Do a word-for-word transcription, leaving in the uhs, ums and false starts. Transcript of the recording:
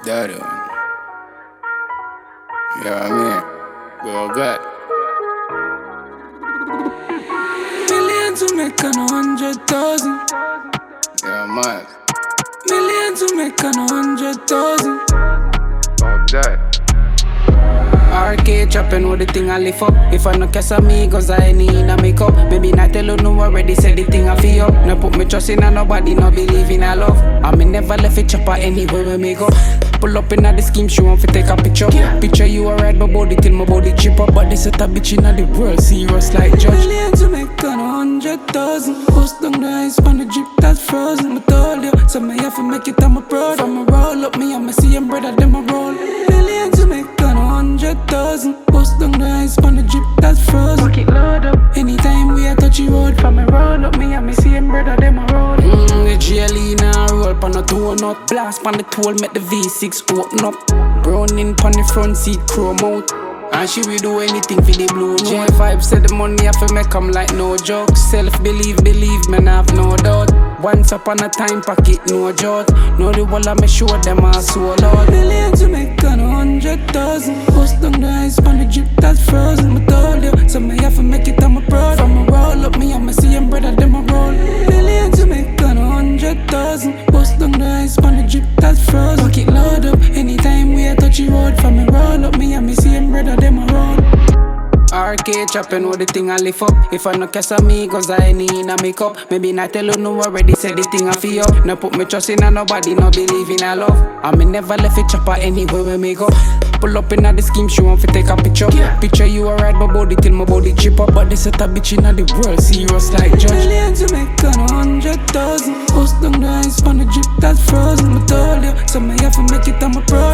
That one. You know what I mean? Well, God. Millions to make on a hundred thousand. Yeah, man. Millions to make on a hundred thousand. Fuck that. R K chopping with the thing I lift up. If I no kiss on me, cause I need a makeup. Maybe not tell you no already said the thing I feel up. No put me trust in a nobody, no believe in a love. I me never left it chopper anywhere we me go. Pull up in the scheme, she want to take a picture. Picture you alright, my body till my body chip up. But this is a bitch in the world, serious like judge. Millions to make on a hundred thousand. Post down the ice on the drip that's frozen. I told you, so me have to make it on my pro. From a roll up me, I'm a see him brother, them a roll. Millions to make on a hundred thousand. Post down the ice on the drip that's frozen. Fuck it load up. Anytime we a touch the road, from a roll up me, I'm a see him brother, them a roll. Mmm, the G L E now roll pan a two nut. Blast pan the tool, make the V six open up. Browning pan the front seat, chrome out. And she will do anything for the blue note. J five said the money I fi make come like no joke. Self-believe, believe, man, I have no doubt. Once upon a time, pocket, no jot. Know the wall, I me show them all so loud. Millions to make on a hundred thousand. Post down the ice on the drip that's frozen. I told you, so me have to make it on my pro. From a roll up me, I'ma see him brother, them a roll. Millions to make on a hundred thousand. Post down the ice on the drip that's frozen. Pocket load up, anytime we a touch the road. From a roll up me, I'ma see him brother, them a roll. R K chopping with the thing I lift up. If I no kiss on me, cause I need a makeup. Maybe not tell you no already said the thing I feel up. No put me trust in a nobody, no believe in a love. I me never left it chopper anywhere we me go. Pull up in the scheme, she want to take a picture. Picture you alright, my body till my body chip up. But this is a bitch in the world, serious like judge. Millions to make on a hundred thousand. Post down the ice on the drip that's frozen. I told you, so me have to make it on my pro.